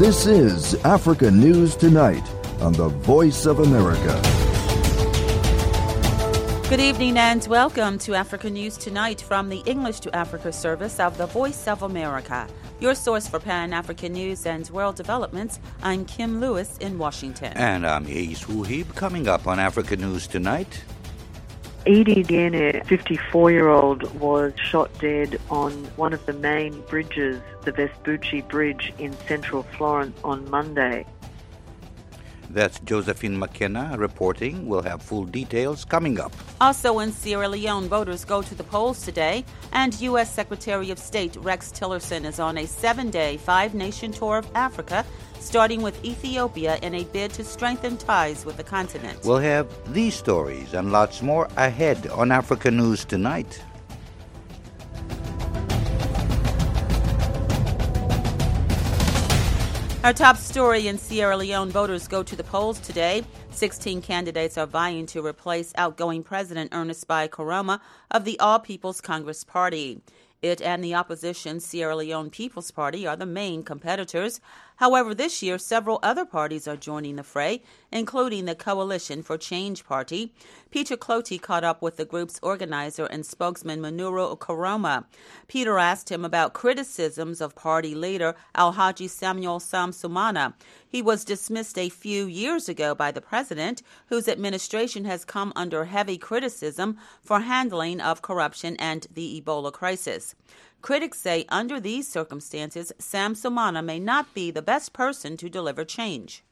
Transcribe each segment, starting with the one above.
This is Africa News Tonight on the Voice of America. Good evening and welcome to Africa News Tonight from the English to Africa service of the Voice of America. Your source for Pan-African news and world developments. I'm Kim Lewis in Washington. And I'm Hayes Wuhib. Coming up on Africa News Tonight. Edie Diene, 54-year-old, was shot dead on one of the main bridges, the Vespucci Bridge in central Florence on Monday. That's Josephine McKenna reporting. We'll have full details coming up. Also in Sierra Leone, voters go to the polls today, and U.S. Secretary of State Rex Tillerson is on a 7-day, 5-nation tour of Africa, starting with Ethiopia in a bid to strengthen ties with the continent. We'll have these stories and lots more ahead on Africa News Tonight. Our top story in Sierra Leone, voters go to the polls today. 16 candidates are vying to replace outgoing President Ernest Bai Koroma of the All People's Congress Party. It and the opposition Sierra Leone People's Party are the main competitors. However, this year, several other parties are joining the fray, including the Coalition for Change Party. Peter Clotey caught up with the group's organizer and spokesman Munuro Koroma. Peter asked him about criticisms of party leader Alhaji Samuel Sam Sumana. He was dismissed a few years ago by the president, whose administration has come under heavy criticism for handling of corruption and the Ebola crisis. Critics say under these circumstances, Sam Sumana may not be the best person to deliver change.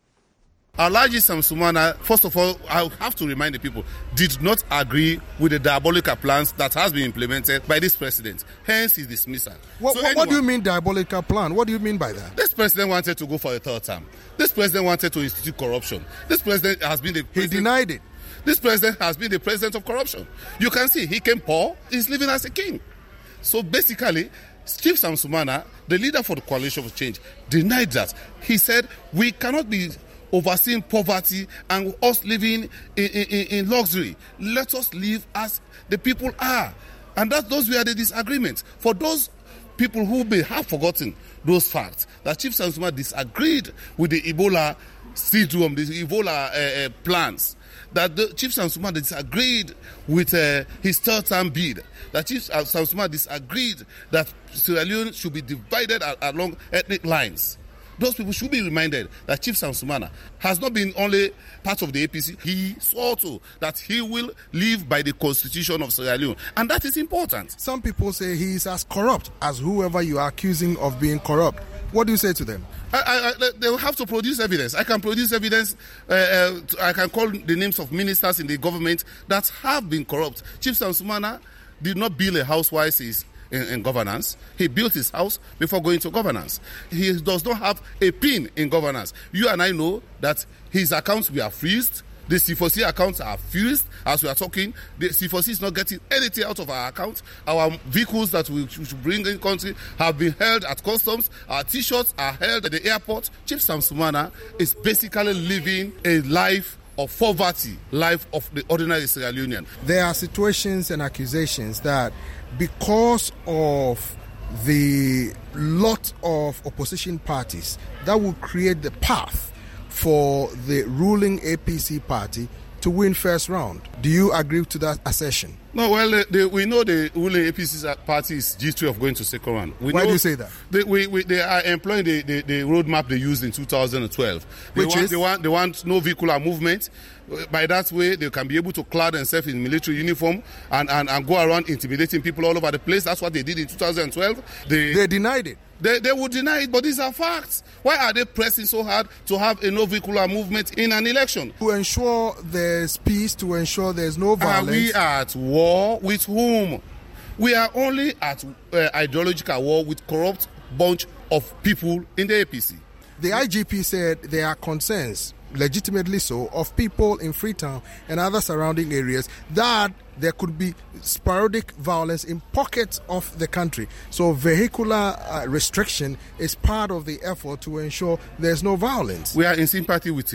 Alhaji Sam Sumana, first of all, I have to remind the people, did not agree with the diabolical plans that has been implemented by this president. Hence his dismissal. What do you mean diabolical plan? What do you mean by that? This president wanted to go for a third term. This president wanted to institute corruption. This president has been the president. He denied it. This president has been the president of corruption. You can see he came poor, he's living as a king. So basically, Chief Sam Sumana, the leader for the Coalition for Change, denied that. He said, we cannot be overseeing poverty and us living in luxury. Let us live as the people are. And those were the disagreements. For those people who may have forgotten those facts, that Chief Sam Sumana disagreed with the Ebola syndrome, the Ebola plans, that the Chief Sam Sumana disagreed with his third-term bid, that Chief Sam Sumana disagreed that Sierra Leone should be divided along ethnic lines. Those people should be reminded that Chief Sam Sumana has not been only part of the APC, he swore to that he will live by the constitution of Sierra Leone, and that is important. Some people say he is as corrupt as whoever you are accusing of being corrupt. What do you say to them? They will have to produce evidence. I can produce evidence. I can call the names of ministers in the government that have been corrupt. Chief Sam Sumana did not build a house while he's in governance. He built his house before going to governance. He does not have a pin in governance. You and I know that his accounts were freezed. The C4C accounts are fused as we are talking. The C4C is not getting anything out of our accounts. Our vehicles that we should bring in country have been held at customs. Our T-shirts are held at the airport. Chief Sam Sumana is basically living a life of poverty, life of the ordinary Sierra Leonean. There are situations and accusations that because of the lot of opposition parties, that will create the path for the ruling APC party to win first round. Do you agree to that assertion? No, well, we know the ruling APC party is G3 of going to second round. Why do you say that? They are employing the roadmap they used in 2012. They want no vehicular movement. By that way, they can be able to clad themselves in military uniform and go around intimidating people all over the place. That's what they did in 2012. They denied it. They would deny it, but these are facts. Why are they pressing so hard to have a no vehicular movement in an election? To ensure there's peace, to ensure there's no violence. Are we at war with whom? We are only at ideological war with corrupt bunch of people in the APC. The IGP said there are concerns, legitimately so, of people in Freetown and other surrounding areas that there could be sporadic violence in pockets of the country. So vehicular restriction is part of the effort to ensure there's no violence. We are in sympathy with him.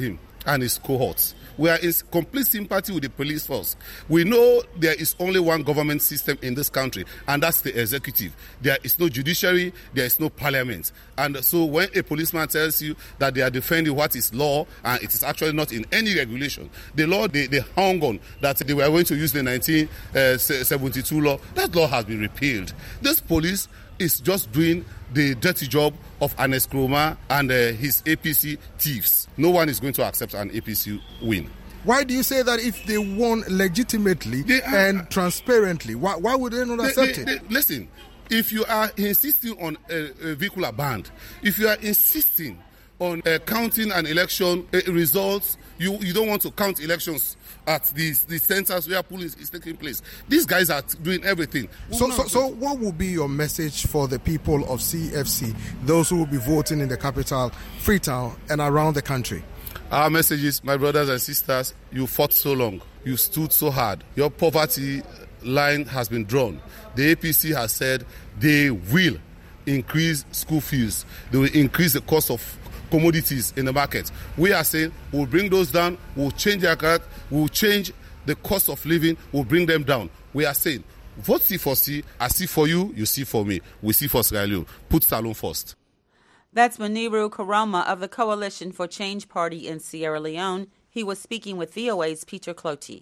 and his cohorts. We are in complete sympathy with the police force. We know there is only one government system in this country, and that's the executive. There is no judiciary, there is no parliament. And so when a policeman tells you that they are defending what is law, and it is actually not in any regulation, the law they hung on that they were going to use the 1972 law, that law has been repealed. This police is just doing the dirty job of Ernest Koroma and his APC thieves. No one is going to accept an APC win. Why do you say that if they won legitimately and transparently, why would they not accept it? Listen, if you are insisting on a vehicular ban, if you are insisting on counting an election results, you don't want to count elections at the centers where polling is taking place. These guys are doing everything. So what will be your message for the people of CFC, those who will be voting in the capital, Freetown, and around the country? Our message is, my brothers and sisters, you fought so long. You stood so hard. Your poverty line has been drawn. The APC has said they will increase school fees. They will increase the cost of commodities in the market. We are saying we'll bring those down, we'll change their card, we'll change the cost of living, we'll bring them down. We are saying vote C4C, I see for you, you see for me. We see for Sierra Leone. Put Salone first. That's Muniru Koroma of the Coalition for Change Party in Sierra Leone. He was speaking with VOA's Peter Cloty.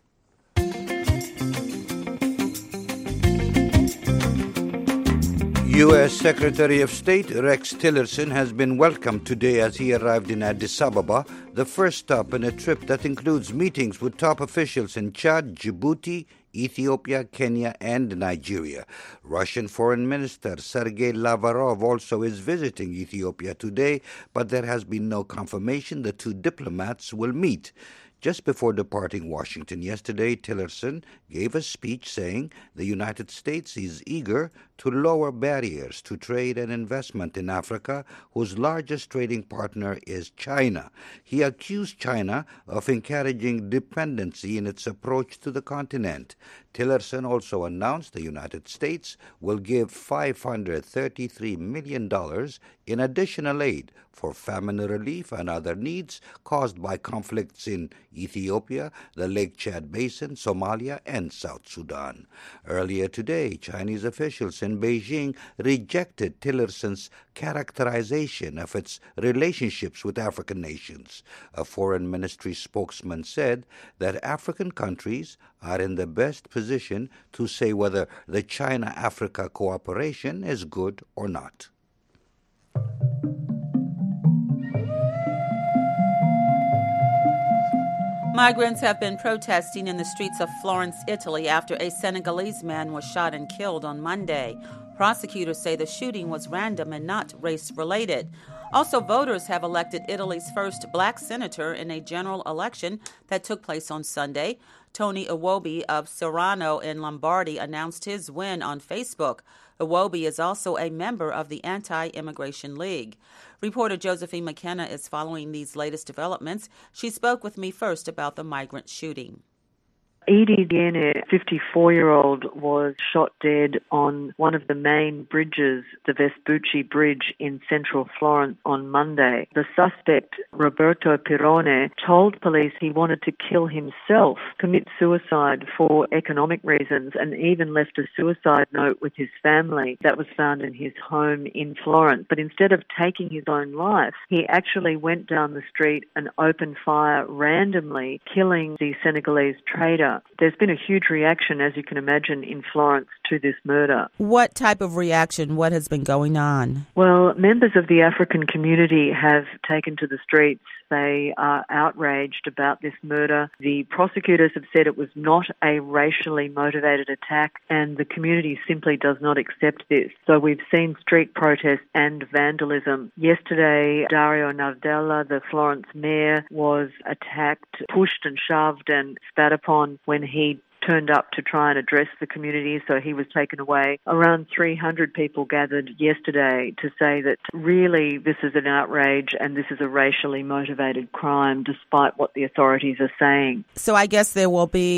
U.S. Secretary of State Rex Tillerson has been welcomed today as he arrived in Addis Ababa, the first stop in a trip that includes meetings with top officials in Chad, Djibouti, Ethiopia, Kenya, and Nigeria. Russian Foreign Minister Sergei Lavrov also is visiting Ethiopia today, but there has been no confirmation the two diplomats will meet. Just before departing Washington yesterday, Tillerson gave a speech saying the United States is eager to lower barriers to trade and investment in Africa, whose largest trading partner is China. He accused China of encouraging dependency in its approach to the continent. Tillerson also announced the United States will give $533 million in additional aid for famine relief and other needs caused by conflicts in Ethiopia, the Lake Chad Basin, Somalia, and South Sudan. Earlier today, Chinese officials in Beijing rejected Tillerson's characterization of its relationships with African nations. A foreign ministry spokesman said that African countries are in the best position to say whether the China-Africa cooperation is good or not. Migrants have been protesting in the streets of Florence, Italy, after a Senegalese man was shot and killed on Monday. Prosecutors say the shooting was random and not race-related. Also, voters have elected Italy's first black senator in a general election that took place on Sunday. Tony Iwobi of Serrano in Lombardy announced his win on Facebook. Iwobi is also a member of the Anti-Immigration League. Reporter Josephine McKenna is following these latest developments. She spoke with me first about the migrant shooting. Edie Diene, 54-year-old, was shot dead on one of the main bridges, the Vespucci Bridge in central Florence on Monday. The suspect, Roberto Pirone, told police he wanted to kill himself, commit suicide for economic reasons, and even left a suicide note with his family that was found in his home in Florence. But instead of taking his own life, he actually went down the street and opened fire randomly, killing the Senegalese trader. There's been a huge reaction, as you can imagine, in Florence to this murder. What type of reaction? What has been going on? Well, members of the African community have taken to the streets. They are outraged about this murder. The prosecutors have said it was not a racially motivated attack, and the community simply does not accept this. So we've seen street protests and vandalism. Yesterday, Dario Navdella, the Florence mayor, was attacked, pushed and shoved and spat upon when he turned up to try and address the community, so he was taken away. Around 300 people gathered yesterday to say that really this is an outrage and this is a racially motivated crime, despite what the authorities are saying. So I guess there will be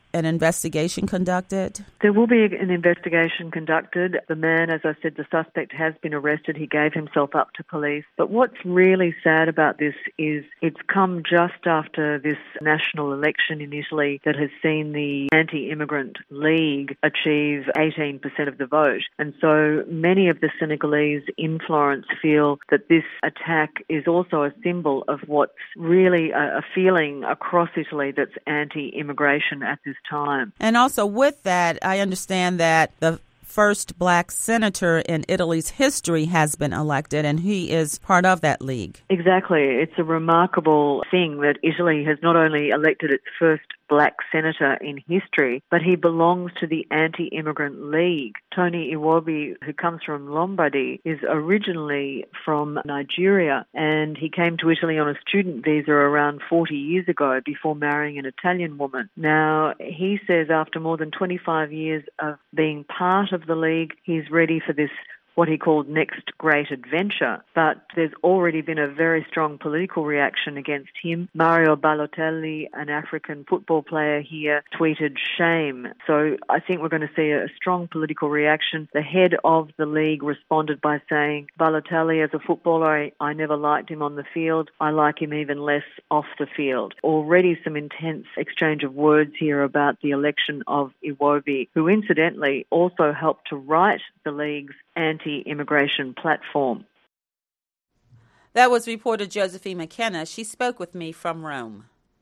an investigation conducted? There will be an investigation conducted. The man, as I said, the suspect has been arrested. He gave himself up to police. But what's really sad about this is it's come just after this national election in Italy that has seen the anti-immigrant League achieve 18% of the vote. And so many of the Senegalese in Florence feel that this attack is also a symbol of what's really a feeling across Italy that's anti-immigration at this time. And also with that, I understand that the first black senator in Italy's history has been elected, and he is part of that league. Exactly. It's a remarkable thing that Italy has not only elected its first black senator in history, but he belongs to the Anti-Immigrant League. Tony Iwobi, who comes from Lombardy, is originally from Nigeria, and he came to Italy on a student visa around 40 years ago before marrying an Italian woman. Now, he says after more than 25 years of being part of the League, he's ready for this what he called next great adventure. But there's already been a very strong political reaction against him. Mario Balotelli, an African football player here, tweeted shame. So I think we're going to see a strong political reaction. The head of the league responded by saying, Balotelli, as a footballer, I never liked him on the field. I like him even less off the field. Already some intense exchange of words here about the election of Iwobi, who incidentally also helped to write the league's anti-immigration platform. That was reporter Josephine McKenna. She spoke with me from Rome.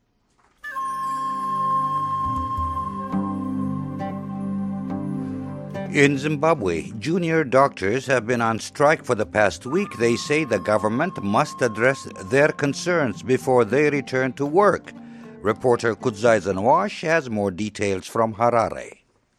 In Zimbabwe, junior doctors have been on strike for the past week. They say the government must address their concerns before they return to work. Reporter Kudzai Zanwash has more details from Harare.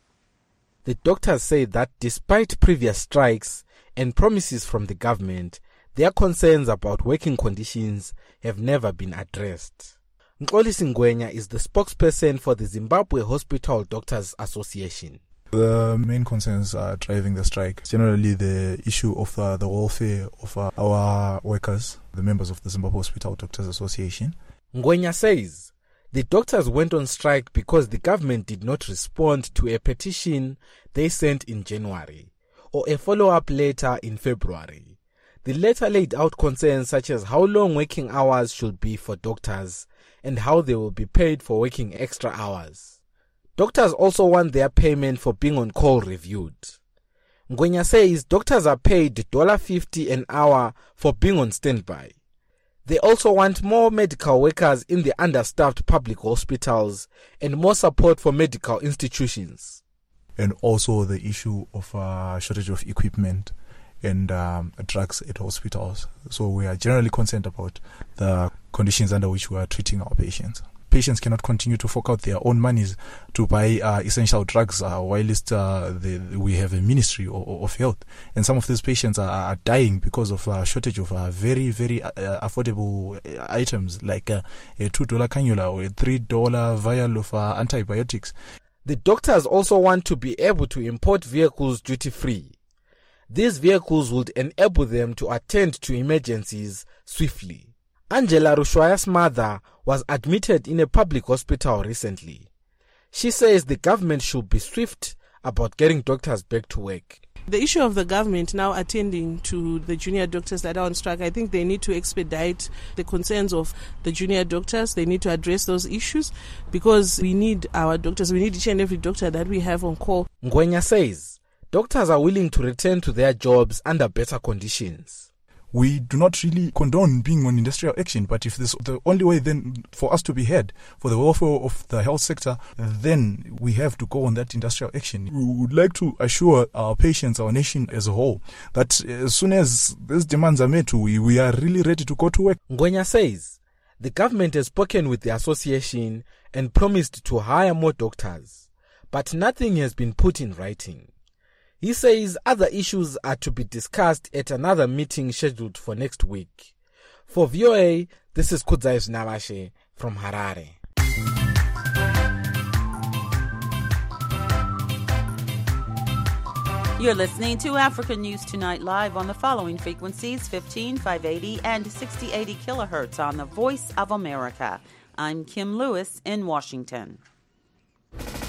The doctors say that despite previous strikes and promises from the government, their concerns about working conditions have never been addressed. Nkolisi Ngwenya is the spokesperson for the Zimbabwe Hospital Doctors Association. The main concerns are driving the strike. Generally, the issue of the welfare of our workers, the members of the Zimbabwe Hospital Doctors Association. Ngwenya says the doctors went on strike because the government did not respond to a petition they sent in January or a follow-up letter in February. The letter laid out concerns such as how long working hours should be for doctors and how they will be paid for working extra hours. Doctors also want their payment for being on call reviewed. Ngwenya says doctors are paid $50 an hour for being on standby. They also want more medical workers in the understaffed public hospitals and more support for medical institutions. And also the issue of shortage of equipment and drugs at hospitals. So we are generally concerned about the conditions under which we are treating our patients. Patients cannot continue to fork out their own monies to buy essential drugs while we have a ministry of health. And some of these patients are dying because of a shortage of very, very affordable items like a $2 cannula or a $3 vial of antibiotics. The doctors also want to be able to import vehicles duty-free. These vehicles would enable them to attend to emergencies swiftly. Angela Rushwaya's mother was admitted in a public hospital recently. She says the government should be swift about getting doctors back to work. The issue of the government now attending to the junior doctors that are on strike, I think they need to expedite the concerns of the junior doctors. They need to address those issues because we need our doctors. We need each and every doctor that we have on call. Ngwenya says doctors are willing to return to their jobs under better conditions. We do not really condone being on industrial action, but if this is the only way then for us to be heard for the welfare of the health sector, then we have to go on that industrial action. We would like to assure our patients, our nation as a whole, that as soon as these demands are met, we are really ready to go to work. Ngwenya says the government has spoken with the association and promised to hire more doctors, but nothing has been put in writing. He says other issues are to be discussed at another meeting scheduled for next week. For VOA, this is Kudzai Zanwash from Harare. You're listening to Africa News Tonight live on the following frequencies: 15, 580, and 6080 kilohertz on the Voice of America. I'm Kim Lewis in Washington.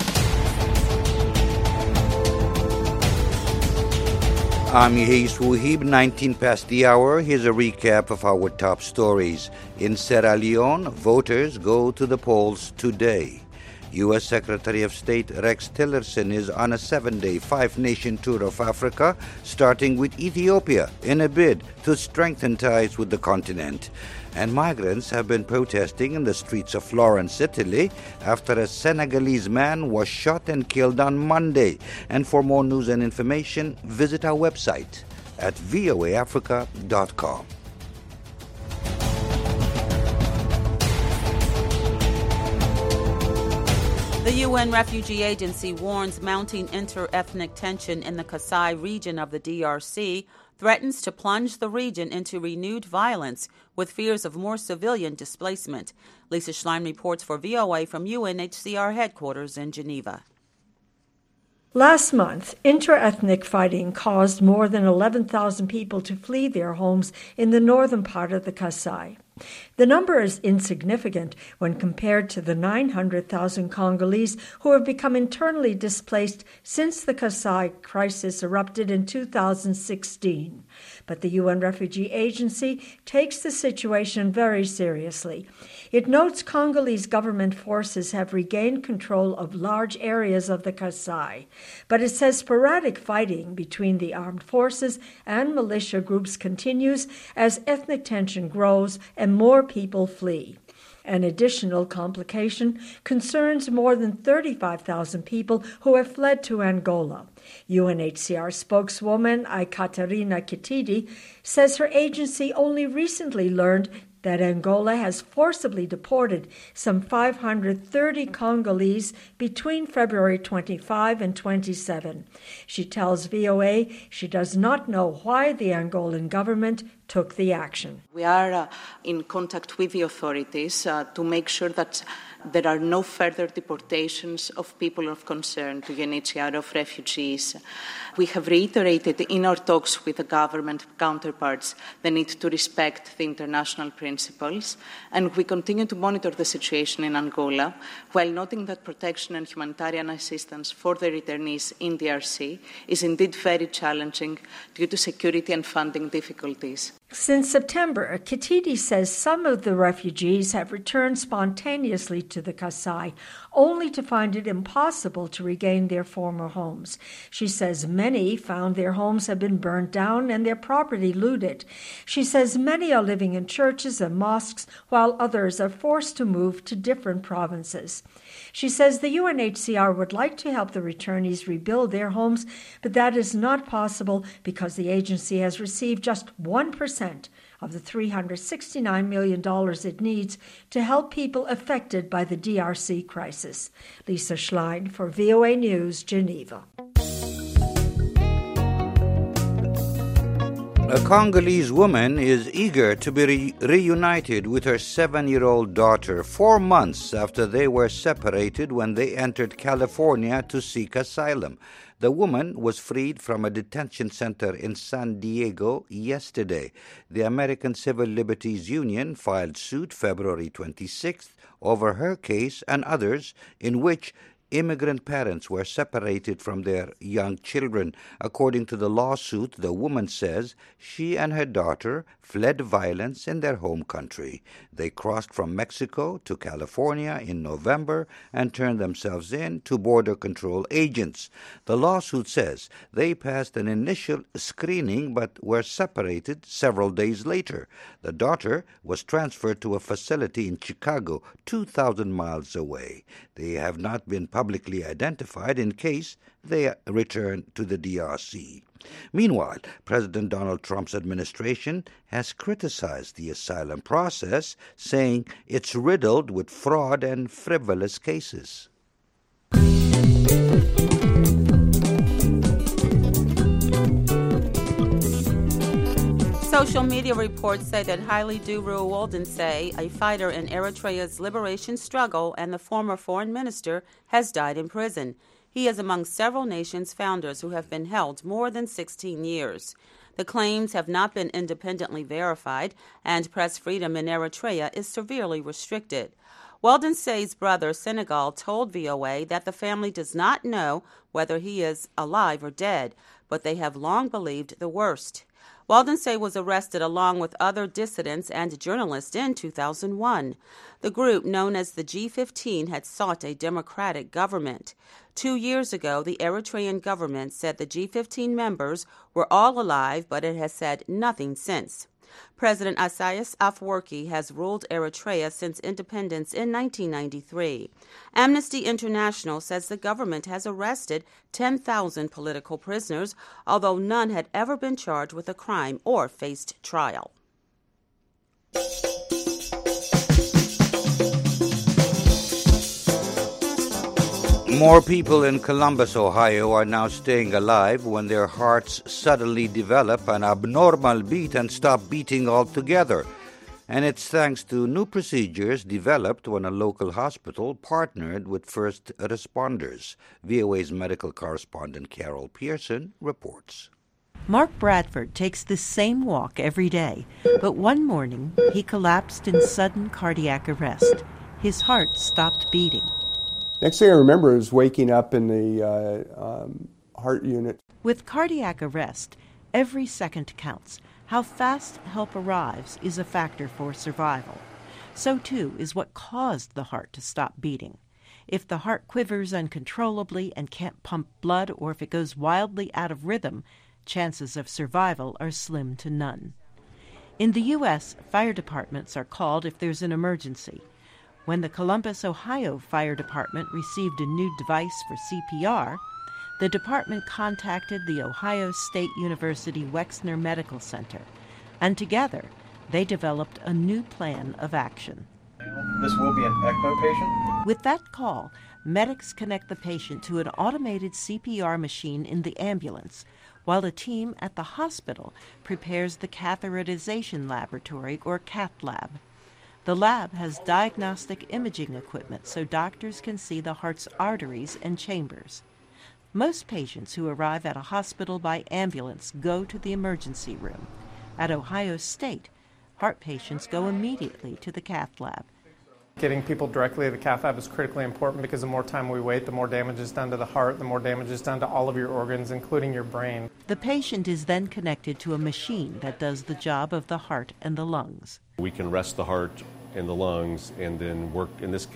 I'm Yehis Wuhib, 19 past the hour. Here's a recap of our top stories. In Sierra Leone, voters go to the polls today. U.S. Secretary of State Rex Tillerson is on a 7-day, 5-nation tour of Africa, starting with Ethiopia, in a bid to strengthen ties with the continent. And migrants have been protesting in the streets of Florence, Italy, after a Senegalese man was shot and killed on Monday. And for more news and information, visit our website at voaafrica.com. The UN Refugee Agency warns mounting inter-ethnic tension in the Kasai region of the DRC threatens to plunge the region into renewed violence with fears of more civilian displacement. Lisa Schlein reports for VOA from UNHCR headquarters in Geneva. Last month, inter-ethnic fighting caused more than 11,000 people to flee their homes in the northern part of the Kasai. The number is insignificant when compared to the 900,000 Congolese who have become internally displaced since the Kasai crisis erupted in 2016. But the UN Refugee Agency takes the situation very seriously. It notes Congolese government forces have regained control of large areas of the Kasai, but it says sporadic fighting between the armed forces and militia groups continues as ethnic tension grows and more people flee. An additional complication concerns more than 35,000 people who have fled to Angola. UNHCR spokeswoman Ekaterina Kitidi says her agency only recently learned that Angola has forcibly deported some 530 Congolese between February 25 and 27. She tells VOA she does not know why the Angolan government took the action. We are in contact with the authorities to make sure that there are no further deportations of people of concern to UNHCR of refugees. We have reiterated in our talks with the government counterparts the need to respect the international principles, and we continue to monitor the situation in Angola while noting that protection and humanitarian assistance for the returnees in DRC is indeed very challenging due to security and funding difficulties. Since September, Kitidi says some of the refugees have returned spontaneously to the Kasai, only to find it impossible to regain their former homes. She says many found their homes have been burned down and their property looted. She says many are living in churches and mosques, while others are forced to move to different provinces. She says the UNHCR would like to help the returnees rebuild their homes, but that is not possible because the agency has received just 1% of the $369 million it needs to help people affected by the DRC crisis. Lisa Schlein for VOA News, Geneva. A Congolese woman is eager to be reunited with her 7-year-old daughter 4 months after they were separated when they entered California to seek asylum. The woman was freed from a detention center in San Diego yesterday. The American Civil Liberties Union filed suit February 26th over her case and others in which immigrant parents were separated from their young children. According to the lawsuit, the woman says she and her daughter fled violence in their home country. They crossed from Mexico to California in November and turned themselves in to border control agents. The lawsuit says they passed an initial screening but were separated several days later. The daughter was transferred to a facility in Chicago, 2,000 miles away. They have not been publicly identified in case they return to the DRC. Meanwhile, President Donald Trump's administration has criticized the asylum process, saying it's riddled with fraud and frivolous cases. Social media reports say that Haile Duru Waldense, a fighter in Eritrea's liberation struggle and the former foreign minister, has died in prison. He is among several nations' founders who have been held more than 16 years. The claims have not been independently verified, and press freedom in Eritrea is severely restricted. Waldense's brother, Senegal, told VOA that the family does not know whether he is alive or dead. but they have long believed the worst. Waldense was arrested along with other dissidents and journalists in 2001. The group, known as the G15, had sought a democratic government. 2 years ago, the Eritrean government said the G15 members were all alive, but it has said nothing since. President Isaias Afwerki has ruled Eritrea since independence in 1993. Amnesty International says the government has arrested 10,000 political prisoners, although none had ever been charged with a crime or faced trial. More people in Columbus, Ohio are now staying alive when their hearts suddenly develop an abnormal beat and stop beating altogether. And it's thanks to new procedures developed when a local hospital partnered with first responders. VOA's medical correspondent Carol Pearson reports. Mark Bradford takes the same walk every day, but one morning he collapsed in sudden cardiac arrest. His heart stopped beating. Next thing I remember is waking up in the heart unit. With cardiac arrest, every second counts. How fast help arrives is a factor for survival. So too is what caused the heart to stop beating. If the heart quivers uncontrollably and can't pump blood, or if it goes wildly out of rhythm, chances of survival are slim to none. In the U.S., fire departments are called if there's an emergency. When the Columbus, Ohio Fire Department received a new device for CPR, the department contacted the Ohio State University Wexner Medical Center, and together they developed a new plan of action. This will be an ECMO patient. With that call, medics connect the patient to an automated CPR machine in the ambulance, while a team at the hospital prepares the catheterization laboratory, or cath lab. The lab has diagnostic imaging equipment so doctors can see the heart's arteries and chambers. Most patients who arrive at a hospital by ambulance go to the emergency room. At Ohio State, heart patients go immediately to the cath lab. Getting people directly to the cath lab is critically important because the more time we wait, the more damage is done to the heart, the more damage is done to all of your organs, including your brain. The patient is then connected to a machine that does the job of the heart and the lungs. We can rest the heart and the lungs and then work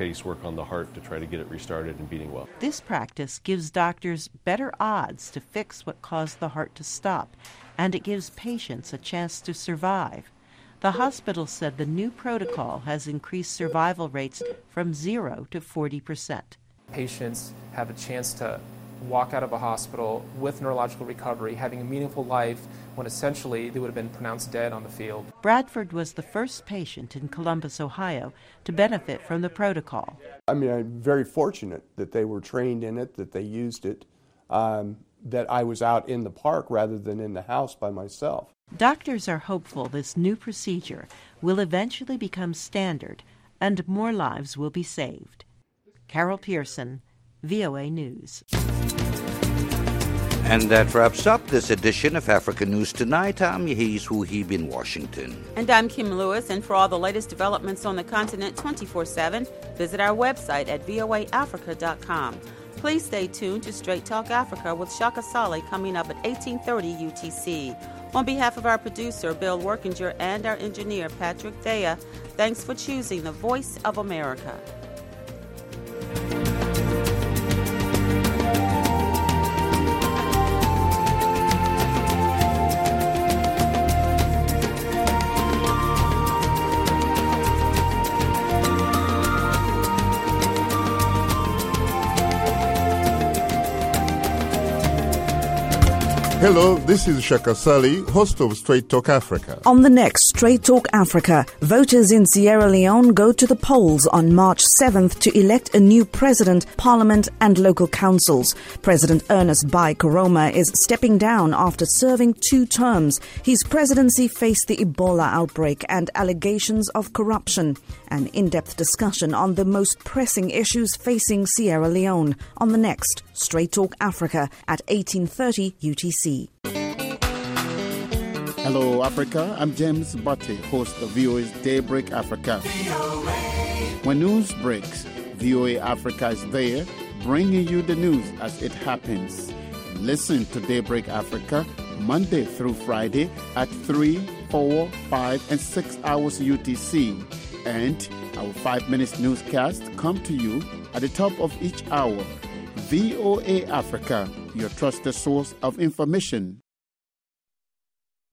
on the heart to try to get it restarted and beating well. This practice gives doctors better odds to fix what caused the heart to stop, and it gives patients a chance to survive. The hospital said the new protocol has increased survival rates from 0 to 40%. Patients have a chance to walk out of a hospital with neurological recovery, having a meaningful life, when essentially they would have been pronounced dead on the field. Bradford was the first patient in Columbus, Ohio, to benefit from the protocol. I'm very fortunate that they were trained in it, that they used it, that I was out in the park rather than in the house by myself. Doctors are hopeful this new procedure will eventually become standard and more lives will be saved. Carol Pearson, VOA News. And that wraps up this edition of Africa News Tonight. I'm Yahiz Huhib in Washington. And I'm Kim Lewis. And for all the latest developments on the continent 24/7, visit our website at voaafrica.com. Please stay tuned to Straight Talk Africa with Shaka Saleh coming up at 1830 UTC. On behalf of our producer, Bill Workinger, and our engineer, Patrick Thea, thanks for choosing the Voice of America. Hello, this is Shaka Saleh, host of Straight Talk Africa. On the next Straight Talk Africa, voters in Sierra Leone go to the polls on March 7th to elect a new president, parliament and local councils. President Ernest Bai Koroma is stepping down after serving 2 terms. His presidency faced the Ebola outbreak and allegations of corruption. An in-depth discussion on the most pressing issues facing Sierra Leone on the next Straight Talk Africa at 1830 UTC. Hello, Africa. I'm James Butte, host of VOA's Daybreak Africa. When news breaks, VOA Africa is there, bringing you the news as it happens. Listen to Daybreak Africa Monday through Friday at 3, 4, 5, and 6 hours UTC. And our 5 minutes newscast come to you at the top of each hour. VOA Africa, your trusted source of information.